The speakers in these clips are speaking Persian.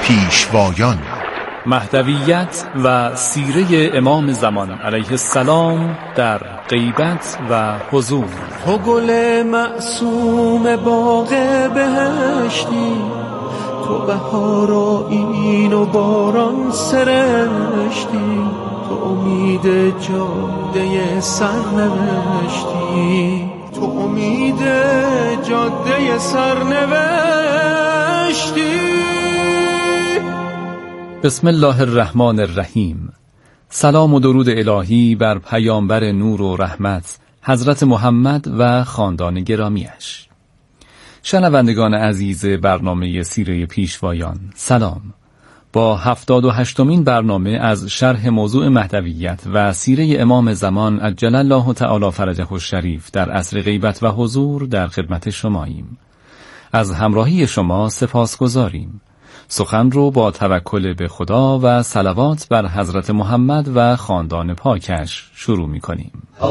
پیشوایان. مهدویت و سیره امام زمان علیه السلام در غیبت و حضور. تو گل معصوم باغ بهشتی، تو بهار آیین و باران سرشتی، تو امید جاده سرنوشتی، تو امید جاده سرنوشتی. بسم الله الرحمن الرحیم. سلام و درود الهی بر پیامبر نور و رحمت حضرت محمد و خاندان گرامیش. شنوندگان عزیز برنامه سیره پیشوایان، سلام. با 78مین برنامه از شرح موضوع مهدویت و سیره امام زمان عجل الله تعالی فرجه الشریف در عصر غیبت و حضور در خدمت شماییم. از همراهی شما سپاسگزاریم. سخن رو با توکل به خدا و صلوات بر حضرت محمد و خاندان پاکش شروع می کنیم.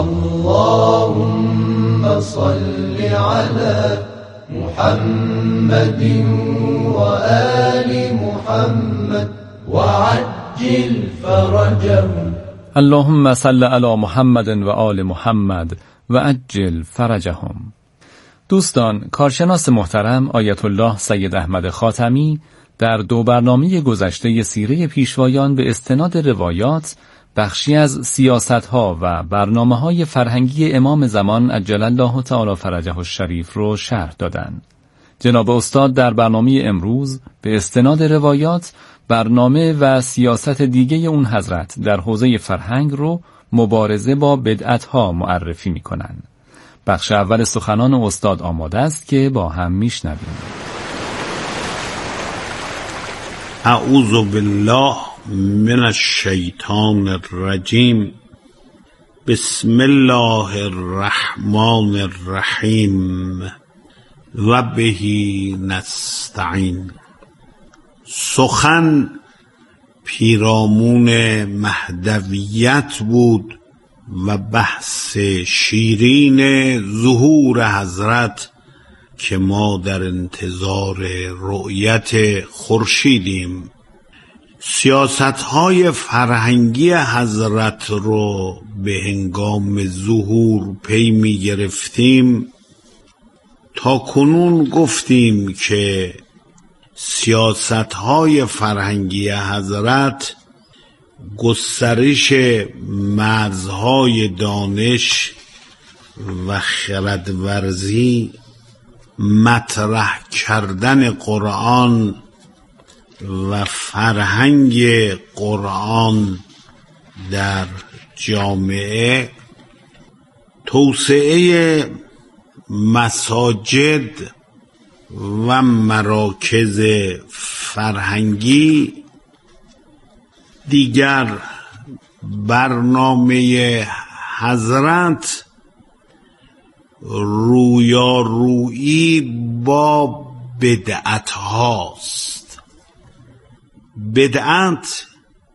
اللهم صل علی محمد و آل محمد و عجل فرجهم. اللهم صل علی محمد و آل محمد و عجل فرجهم. دوستان، کارشناس محترم آیت الله سید احمد خاتمی در 2 برنامه گذشته سیره پیشوایان به استناد روایات بخشی از سیاست‌ها و برنامه‌های فرهنگی امام زمان عجل الله تعالی فرجه الشریف رو شرح دادند. جناب استاد در برنامه امروز به استناد روایات برنامه و سیاست دیگه اون حضرت در حوزه فرهنگ رو مبارزه با بدعت‌ها معرفی می‌کنند. بخش اول سخنان استاد آماده است که با هم میشنویم. اعوذ بالله من الشیطان الرجیم. بسم الله الرحمن الرحیم و به نستعین. سخن پیرامون مهدویت بود و بحث شیرین ظهور حضرت که ما در انتظار رؤیت خورشیدیم. سیاست‌های فرهنگی حضرت رو به هنگام ظهور پی می گرفتیم. تا کنون گفتیم که سیاست‌های فرهنگی حضرت گسترش مرزهای دانش و خردورزی، مطرح کردن قرآن و فرهنگ قرآن در جامعه، توسعه مساجد و مراکز فرهنگی. دیگر برنامه حضرت رویارویی با بدعت هاست. بدعت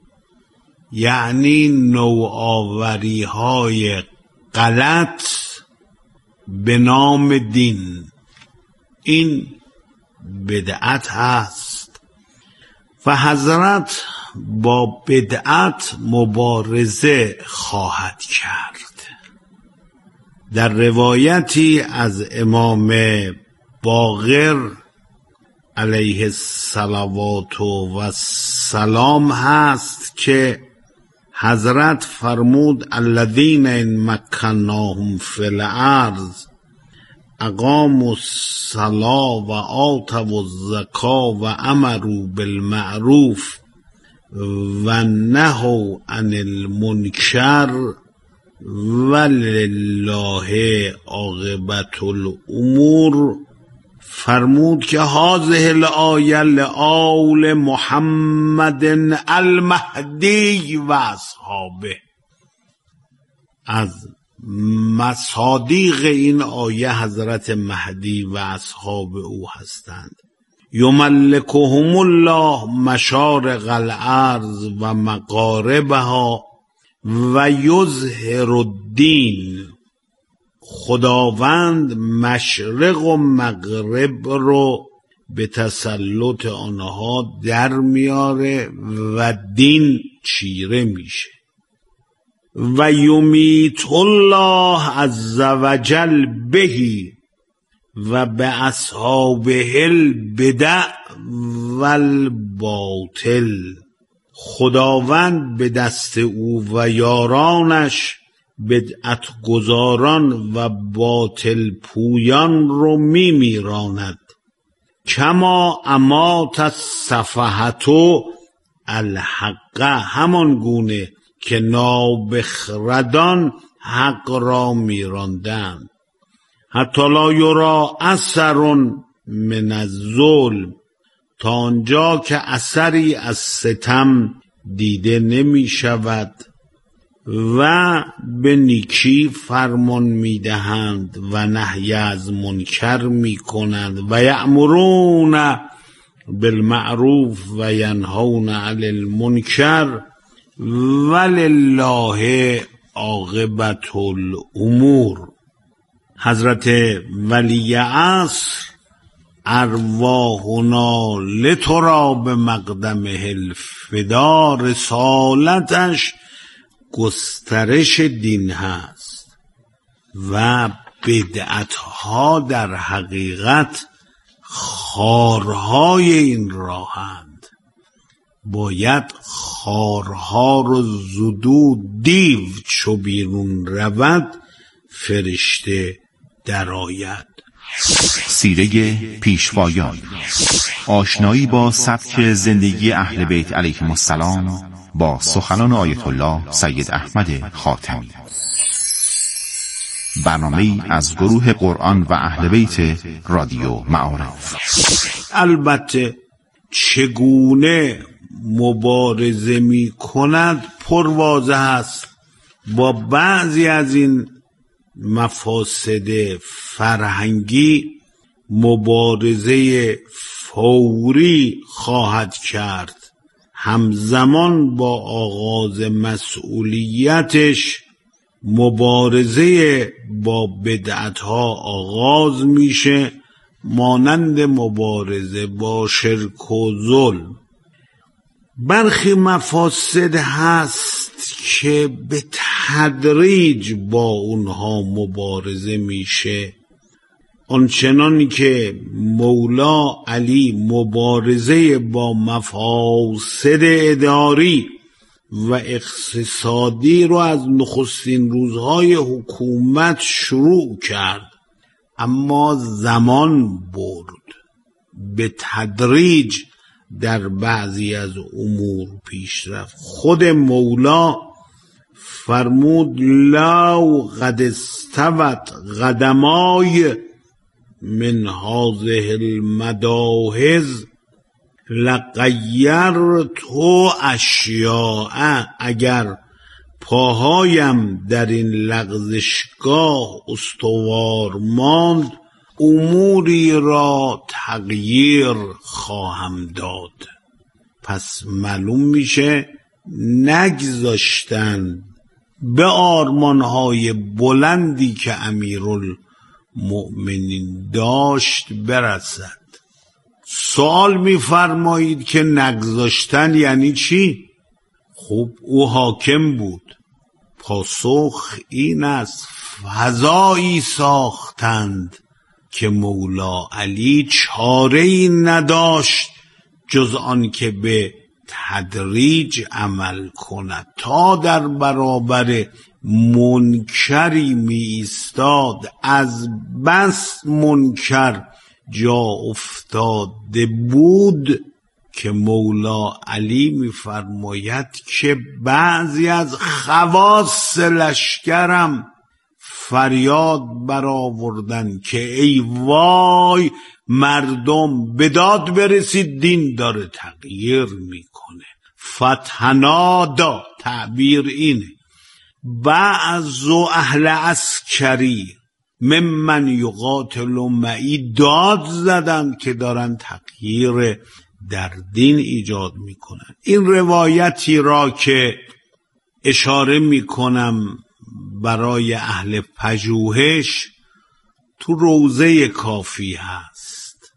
یعنی نوآوری های غلط به نام دین. این بدعت هست و حضرت با بدعت مبارزه خواهد کرد. در روایتی از امام باقر علیه الصلوات و السلام هست که حضرت فرمود الذین ان مکناهم فی الارض اقاموا الصلاة و آتوا الزکاة و امروا بالمعروف و نهوا عن المنکر ولله عاقبت الامور. فرمود که هذه الآیه لآل محمد المهدی و اصحابه. از مصادیق این آیه حضرت مهدی و اصحاب او هستند. یملکهم الله مشارق الارض و مغاربها و یظهر الدین. خداوند مشرق و مغرب رو به تسلط آنها در میاره و دین چیره میشه. و یمیت الله عز وجل بهی و به اصحابه البدع و الباطل. خداوند به دست او و یارانش بدعت گزاران و باطل پویان رو میراند. کما امات السفهة الحق، همان گونه که نابخردان حق را میراندند. حتی لا یرا اثر من الظلم، تا آنجا که اثری از ستم دیده نمی شود. و به نیکی فرمان می دهند و نهی از منکر می کنند و یأمرون بالمعروف و ینهون عن المنکر ولله عاقبة الامور. حضرت ولی عصر ارواحنا لتراب مقدمه الفدا، رسالتش گسترش دین هست و بدعتها در حقیقت خارهای این راهند. باید خارها رو زدود. دیو چو بیرون رود فرشته درآید. سیره پیشوایان، آشنایی با سبک زندگی اهل بیت علیهم السلام با سخنان آیت الله سید احمد خاتمی. برنامه‌ای از گروه قرآن و اهل بیت رادیو معارف. البته چگونه مبارزه می کند پرواضح است. با بعضی از این مفاسد فرهنگی مبارزه فوری خواهد کرد. همزمان با آغاز مسئولیتش مبارزه با بدعتها آغاز میشه، مانند مبارزه با شرک و ظلم. برخی مفاسد هست که به تدریج با اونها مبارزه میشه، آنچنانی که مولا علی مبارزه با مفاسد اداری و اقتصادی رو از نخستین روزهای حکومت شروع کرد، اما زمان برد. به تدریج در بعضی از امور پیش رفت. خود مولا فرمود لو قد استوت قدمای من هذه المداهز لغیرت اشیاء، اگر پاهایم در این لغزشگاه استوار ماند اموری را تغییر خواهم داد. پس معلوم میشه نگذاشتن به آرمانهای بلندی که امیرالمؤمنین داشت برسد. سوال میفرمایید که نگذاشتن یعنی چی؟ خب او حاکم بود. پاسخ این است فضایی ساختند که مولا علی چاره‌ای نداشت جز آن که به تدریج عمل کند. تا در برابر منکری می ایستاد، از بس منکر جا افتاده بود که مولا علی می فرماید که بعضی از خواص لشکرم فریاد برآوردن که ای وای، مردم به داد برسید دین داره تغییر میکنه. فتحنادا تعبیر اینه. بعض اهل عسکری ممن یقاتل معی داد زدن که دارن تغییر در دین ایجاد میکنن. این روایتی را که اشاره میکنم برای اهل پژوهش تو روضه کافی هست.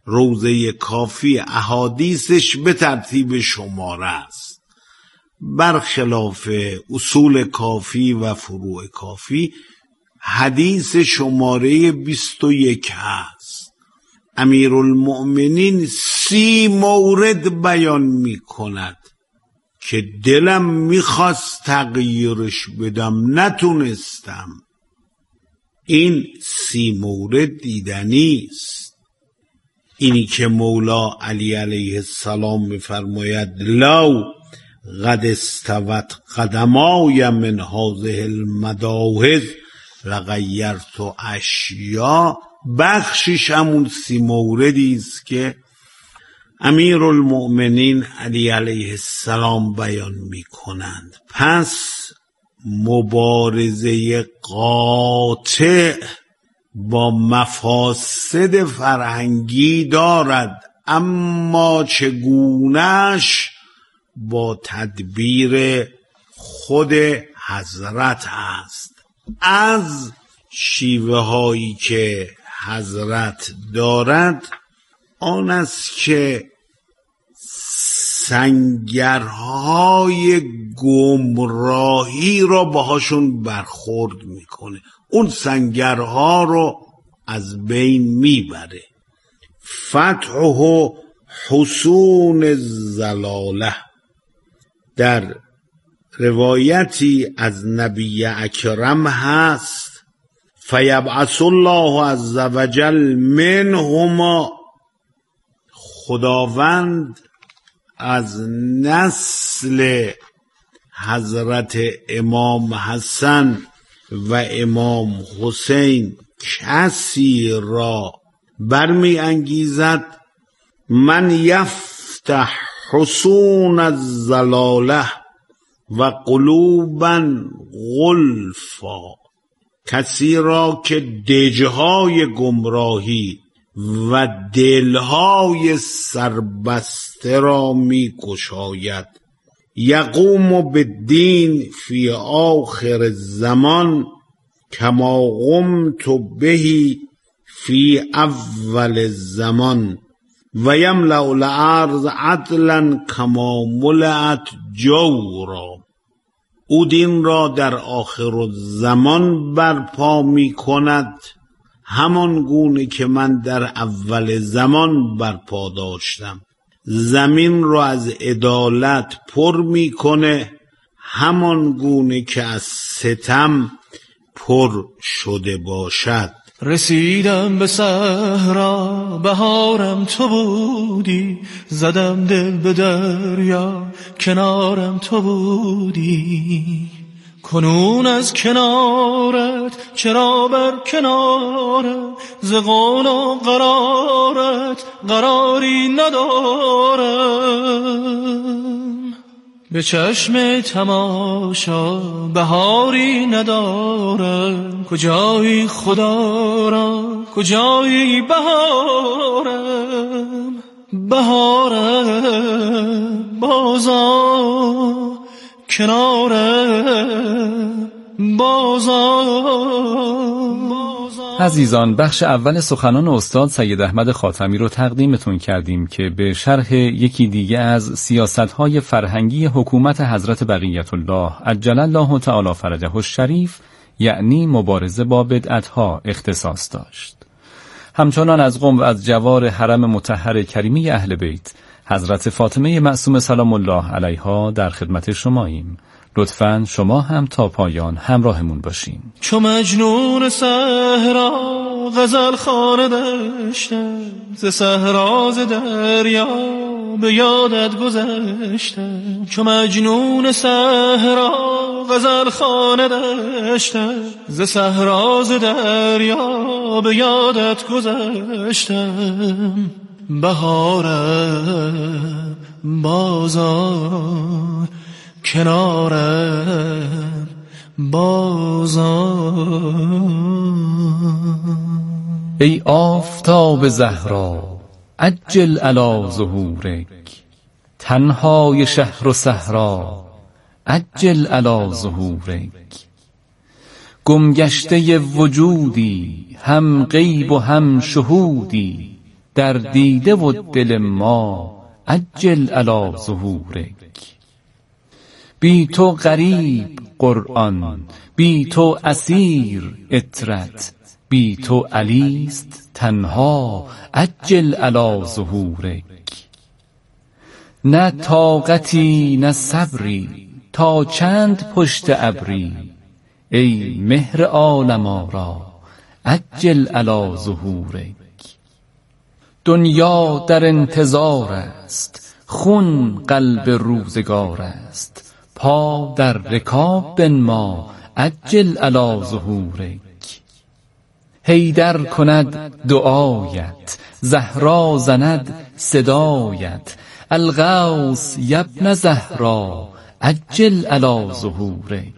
روضه کافی احادیثش به ترتیب شماره است، برخلاف اصول کافی و فروع کافی حدیث شماره 21 هست. امیرالمؤمنین 30 مورد بیان می کند که دلم میخواست تغییرش بدم نتونستم. این 30 مورد دیدنی است. اینی که مولا علی علیه السلام میفرماید لو قد استوت قدمای من هذه المداهض لغیرت اشیا، بخشش همون 30 موردی است که امیرالمؤمنین علی علیه السلام بیان می کنند. پس مبارزه قاطع با مفاسد فرهنگی دارد، اما چگونه‌اش با تدبیر خود حضرت است. از شیوه هایی که حضرت دارد آن است که سنگرهای گمراهی را باهاشون برخورد میکنه، اون سنگرها رو از بین میبره. فتحه حصون الضلاله، در روایتی از نبی اکرم هست فیبعث الله عز وجل منهما، خداوند از نسل حضرت امام حسن و امام حسین کسی را برمی انگیزد من یفتح حصون الضلاله و قلوبا غلفا، کسی را که دژهای گمراهی و دلهای سربسته را می گشاید. یقوم بالدین فی آخر الزمان کما قمت بهی فی اول الزمان و یملأ الارض عدلا کما ملأت جورا. او دین را در آخر الزمان برپا می کند همان گونه که من در اول زمان برپا داشتم. زمین را از عدالت پر میکنه همان گونه که از ستم پر شده باشد. رسیدم به صحرا بهارم تو بودی، زدم دل به دریا کنارم تو بودی. کنون از کنارت چرا بر کنارت، ز قول و قرارت قراری ندارم. به چشم تماشا بهاری ندارم، کجایی خدا را کجایی بهارم. بهارم بازار کنارم بازار. عزیزان، بخش اول سخنان استاد سید احمد خاتمی رو تقدیمتون کردیم که به شرح یکی دیگه از سیاست‌های فرهنگی حکومت حضرت بقیت الله عجل الله تعالی فرجه الشریف، یعنی مبارزه با بدعت‌ها، اختصاص داشت. همچنان از قم و از جوار حرم مطهر کریمی اهل بیت حضرت فاطمه معصومه سلام الله علیها در خدمت شماییم. لطفاً شما هم تا پایان همراهمون باشین. چو مجنون صحرا غزل خوانه داشتم، ز صحرا ز دریا به یادت گذشتم. چو مجنون صحرا غزل خوانه داشتم، ز صحرا ز دریا به یادت گذشتم. بهارم بازار کنارم بازار. ای آفتاب زهرا عجل علی ظهورک، تنهای شهر و صحرا عجل علی ظهورک. گمگشته وجودی هم غیب و هم شهودی، در دیده و دل ما عجل علی ظهورک. بی تو غریب قرآن، بی تو اسیر اطرت، بی تو علیست تنها عجل علی ظهورک. نه طاقتی نه صبری تا چند پشت ابری، ای مهر عالم آرا عجل علی ظهورک. دنیا در انتظار است، خون قلب روزگار است، پا در رکاب بنما عجل علی ظهورک. حیدر کند دعایت، زهرا زند صدایت، الغوث یبن زهرا عجل علی ظهورک.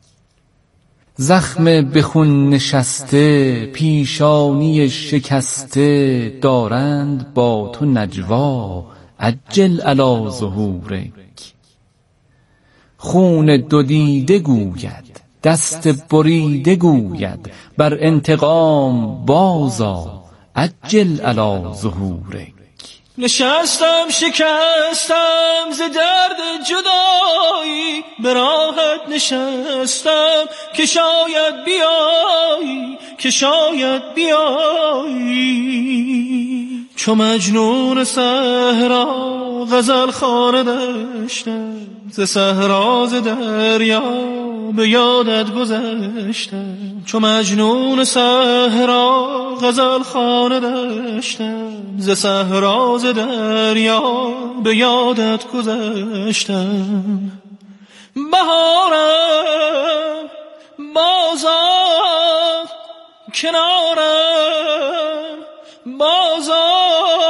زخم به خون نشسته، پیشانی شکسته، دارند با تو نجوا عجل علی ظهورک. خون دو دیده گوید، دست بریده گوید، بر انتقام بازآ عجل علی ظهورک. نشستم شکستم ز درد جدایی، به راحت نشستم که شاید بیایی، که شاید بیایی. چو مجنون صحرا غزل خوانه داشتم، ز صحرا ز دریا به یادت گذشتم. چو مجنون صحرا غزل خوانه داشتم، ز صحرا ز دریا به یادت گذشتم. بهارم بازار کنارم بازار.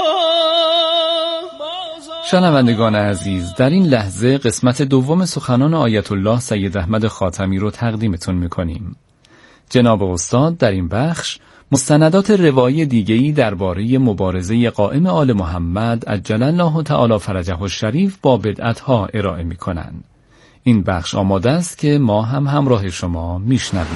شنوندگان عزیز، در این لحظه قسمت دوم سخنان آیت الله سید احمد خاتمی رو تقدیمتون میکنیم. جناب استاد در این بخش مستندات روایی دیگه‌ای درباره مبارزه قائم آل محمد عجل الله تعالی فرجه الشریف با بدعت‌ها ارائه میکنند. این بخش آماده است که ما هم همراه شما میشنویم.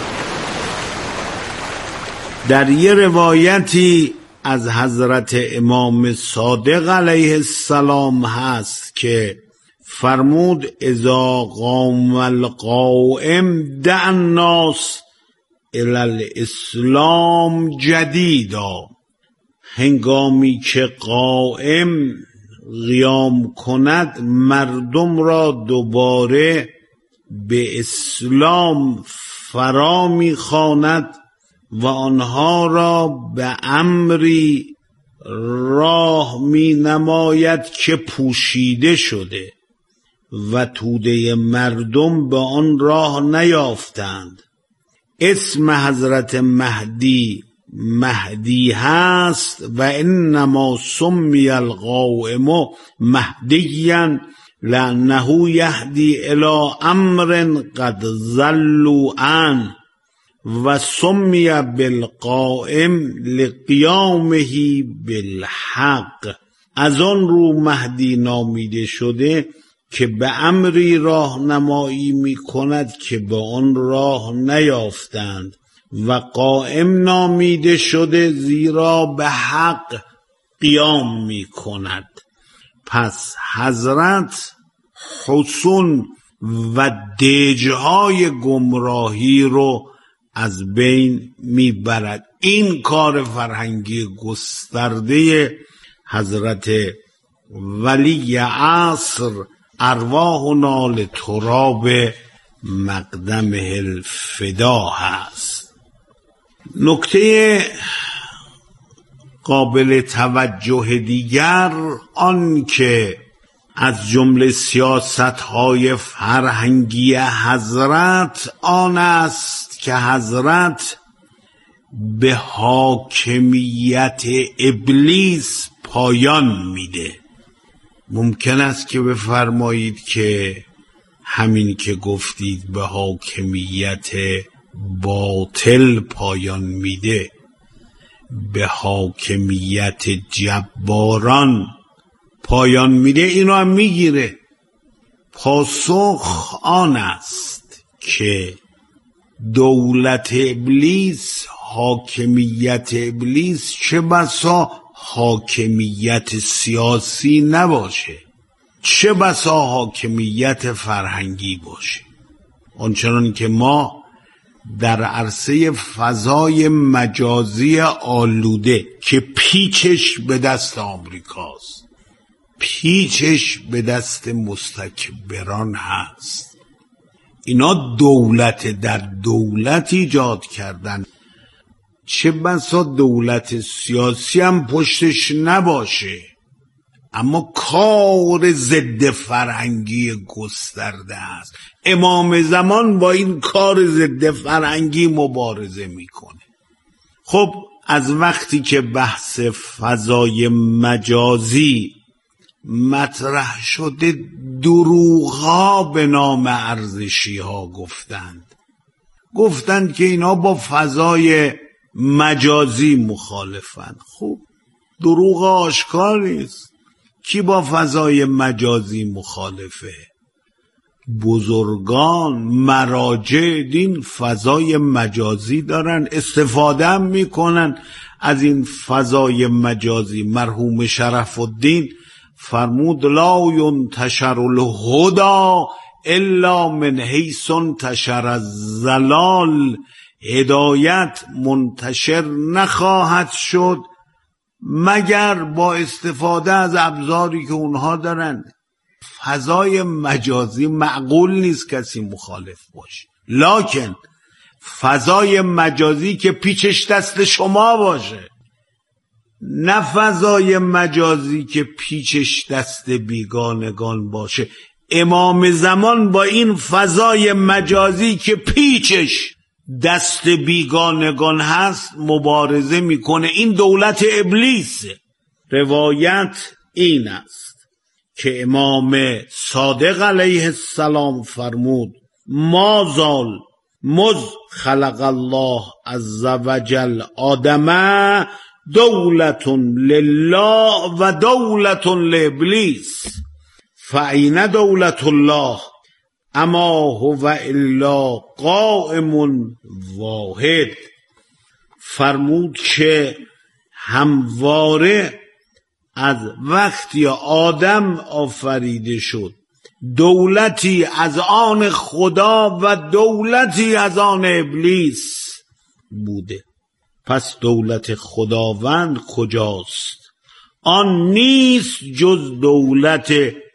در یه روایتی از حضرت امام صادق علیه السلام هست که فرمود اذا قام القائم دع الناس الی الاسلام جدیدا. هنگامی که قائم قیام کند مردم را دوباره به اسلام فرا می‌خواند و آنها را به امری راه می نماید که پوشیده شده و توده مردم به آن راه نیافتند. اسم حضرت مهدی هست و انما سمی القائم مهدیا لانه یهدی الی امر قد ضلوا عنه و سمی بالقائم لقیامه بالحق. از آن رو مهدی نامیده شده که به امری راهنمایی می کند که به آن راه نیافتند، و قائم نامیده شده زیرا به حق قیام می کند. پس حضرت حصون و دیجهای گمراهی رو از بین میبرد. این کار فرهنگی گسترده حضرت ولی عصر ارواحنا لتراب مقدمه الفدا هست. نکته قابل توجه دیگر آن که از جمله سیاست‌های فرهنگی حضرت آن است که حضرت به حاکمیت ابلیس پایان میده. ممکن است که بفرمایید که همین که گفتید به حاکمیت باطل پایان میده، به حاکمیت جباران پایان میده، اینو هم میگیره. پاسخ آن است که دولت ابلیس، حاکمیت ابلیس چه بسا حاکمیت سیاسی نباشه، چه بسا حاکمیت فرهنگی باشه. آنچنان که ما در عرصه فضای مجازی آلوده که پیچش به دست آمریکاست، پیچش به دست مستکبران هست، اینا دولت در دولت ایجاد کردن، چه بسا دولت سیاسی هم پشتش نباشه، اما کار ضد فرهنگی گسترده است. امام زمان با این کار ضد فرهنگی مبارزه میکنه. خب از وقتی که بحث فضای مجازی مطرح شده، دروغ‌ها به نام ارزشی‌ها گفتند که اینا با فضای مجازی مخالفن. خب دروغ آشکار نیست. کی با فضای مجازی مخالفه؟ بزرگان مراجع دین فضای مجازی دارن، استفاده هم میکنن از این فضای مجازی. مرحوم شرف الدین فرمود لا ینتشر الهدی الا من حیث انتشر الضلال. هدایت منتشر نخواهد شد مگر با استفاده از ابزاری که اونها دارن. فضای مجازی معقول نیست کسی مخالف باشه، لکن فضای مجازی که پیچش دست شما باشه، نه فضای مجازی که پیچش دست بیگانگان باشه. امام زمان با این فضای مجازی که پیچش دست بیگانگان هست مبارزه میکنه. این دولت ابلیسه. روایت این است که امام صادق علیه السلام فرمود ما زال مذ خلق الله عز وجل آدم دولت لله و دولت لابلیس فاین دولت الله اما هو الا قائم واحد. فرمود که همواره از وقتی آدم آفریده شد دولتی از آن خدا و دولتی از آن ابلیس بوده. پس دولت خداوند کجاست؟ آن نیست جز دولت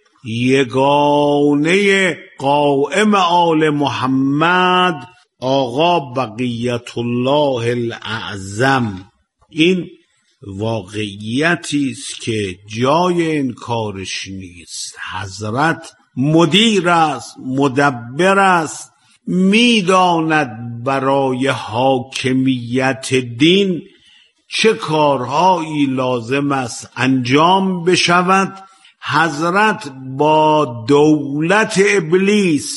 یگانه قائم آل محمد آقا بقیت الله الاعظم. این واقعیتی است که جای انکارش نیست. حضرت مدیر است، مدبر است، میداند برای حاکمیت دین چه کارهایی لازم است انجام بشود. حضرت با دولت ابلیس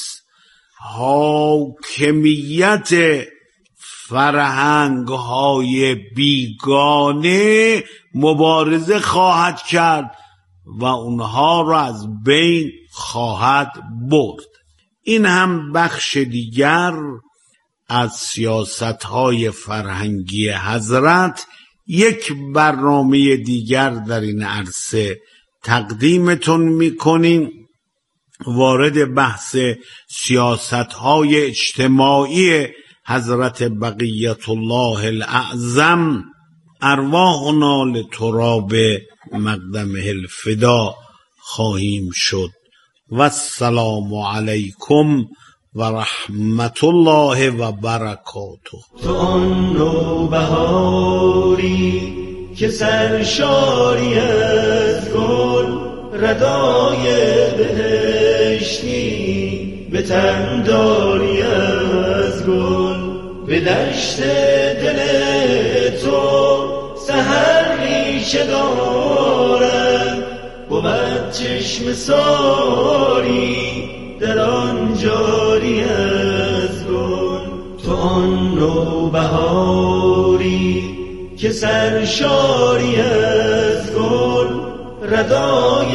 حاکمیت فرهنگ‌های بیگانه مبارزه خواهد کرد و اونها را از بین خواهد برد. این هم بخش دیگر از سیاست‌های فرهنگی حضرت. یک برنامه دیگر در این عرصه تقدیمتون میکنیم. وارد بحث سیاست‌های اجتماعی حضرت بقیت الله الاعظم ارواحنا لتراب مقدمه الفدا خواهیم شد. و السلام علیکم و رحمت الله و برکاته. تو آن نوبهاری که سرشاری از گل ردای بهشتی به تن داری از گل، به دشت دل تو سحر ریشه دارد، بود چشم ساری در آن جاری از گل. تو آن نوبهاری که سرشاری از گل ردای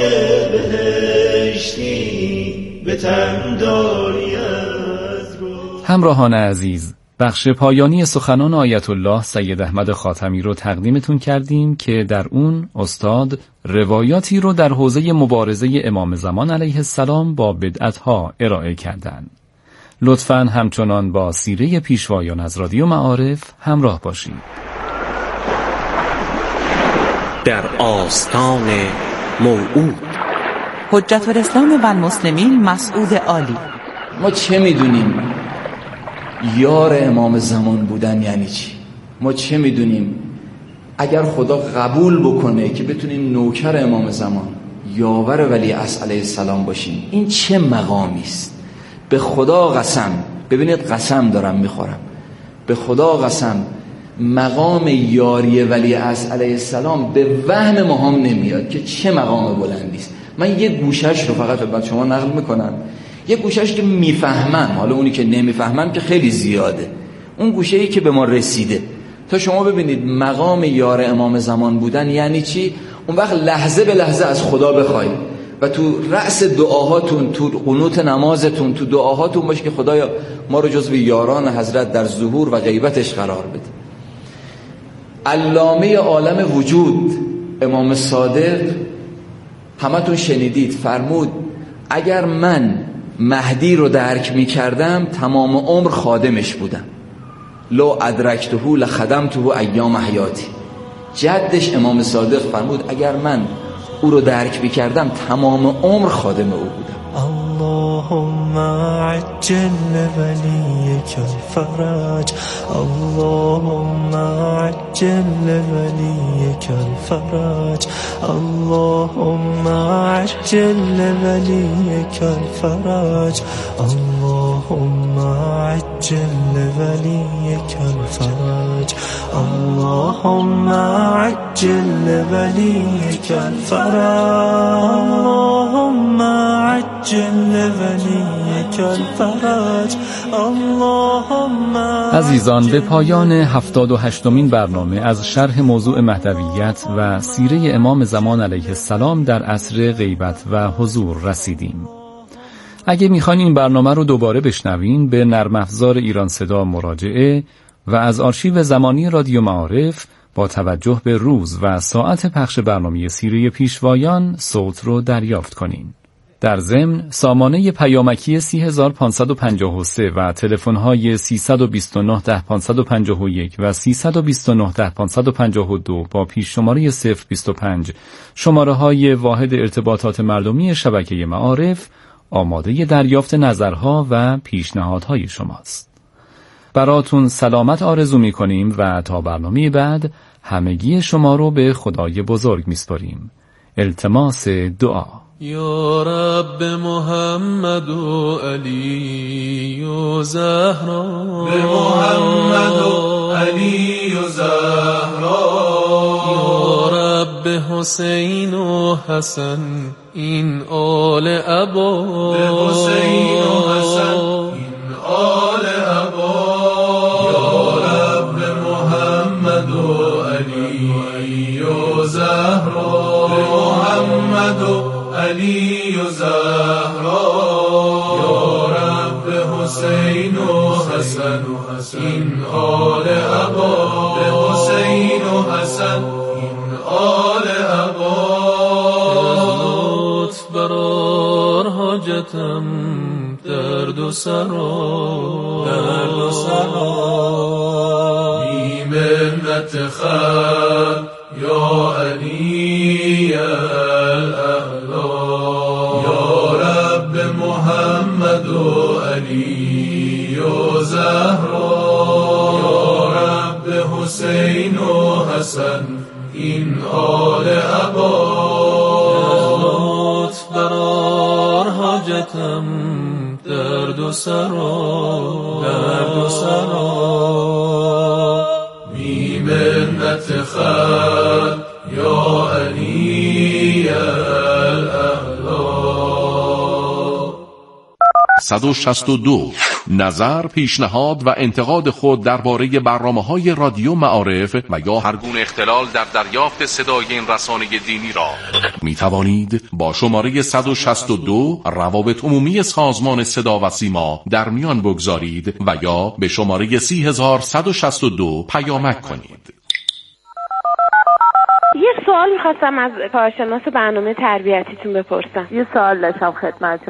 بهشتی به تن داری از گل. همراهان عزیز، بخش پایانی سخنان آیت الله سید احمد خاتمی رو تقدیمتون کردیم که در اون استاد روایاتی رو در حوزه مبارزه امام زمان علیه السلام با بدعت‌ها ارائه کردند. لطفاً همچنان با سیره پیشوایان از رادیو معارف همراه باشید. در آستان موعود حجت الاسلام و المسلمین مسعود عالی. ما چه میدونیم یار امام زمان بودن یعنی چی؟ ما چه میدونیم اگر خدا قبول بکنه که بتونیم نوکر امام زمان یاور ولی عصر علیه السلام باشیم، این چه مقامی است؟ به خدا قسم، ببینید قسم دارم میخورم، به خدا قسم مقام یاری ولی عصر علیه السلام به وهم ما هم نمیاد که چه مقام بلندی است. من یه گوشش رو فقط خدمت شما نقل میکنم، یه گوشش که میفهمم، حالا اونی که نمیفهمم که خیلی زیاده، اون گوشه‌ای که به ما رسیده تا شما ببینید مقام یار امام زمان بودن یعنی چی. اون وقت لحظه به لحظه از خدا بخواید و تو رأس دعاهاتون، تو قنوت نمازتون، تو دعاهاتون باشه که خدایا ما رو جزو یاران حضرت در ظهور و غیبتش قرار بده. علامه عالم وجود امام صادق همتون شنیدید، فرمود اگر من مهدی رو درک می کردم تمام عمر خادمش بودم، لو ادرکته لخدمته ایام حیاتی. جدش امام صادق فرمود اگر من او رو درک می کردم تمام عمر خادم او بودم. اللهم عجل لوليك الفرج، اللهم عجل لوليك الفرج، اللهم عجل لوليك الفرج، اللهم عجل لوليك الفرج، اللهم عجل لوليك الفرج، اللهم عجل لوليك الفرج، اللهم. عزیزان، به پایان 78مین برنامه از شرح موضوع مهدویت و سیره امام زمان علیه السلام در عصر غیبت و حضور رسیدیم. اگه میخواین این برنامه رو دوباره بشنوین به نرم افزار ایران صدا مراجعه و از آرشیو زمانی رادیو معارف با توجه به روز و ساعت پخش برنامه سیره پیشوایان صوت رو دریافت کنین. در ضمن سامانه پیامکی 30553 و تلفن‌های 329 10551 و 329 10552 با پیش شماره 025 شماره‌های واحد ارتباطات مردمی شبکه معارف آماده دریافت نظرها و پیشنهادهای شماست. براتون سلامت آرزو می‌کنیم و تا برنامه بعد همگی شما رو به خدای بزرگ می‌سپاریم. التماس دعا. یا رب محمد و علی و زهرا، به محمد و علی و زهرا، یا رب حسین و حسن این آل ابا، به حسین و حسن این آل ابا، یا رب محمد و علی و زهرا، به محمد و علی و زهرا، یا رب حسین و حسن این آل ابا، به حسین و حسن این آل ابا. لطف برار حاجتم درد و سرا، درد و سرا، بی منت خلق یا علی محمد و علی و زهرا، یا رب حسین و حسن این آل ابا. لطف برار حاجتم درد و سرا، درد و سرا، بی منت خلق یا علی الاعلی. 162 نظر، پیشنهاد و انتقاد خود درباره برنامه‌های رادیو معارف و یا هر گونه اختلال در دریافت صدای این رسانه دینی را می توانید با شماره 162 روابط عمومی سازمان صدا و سیما در میان بگذارید و یا به شماره 30162 پیامک کنید. یه سوال میخواستم از کارشناس برنامه تربیتیتون بپرسم. یه سوال داشتم خدمتتون.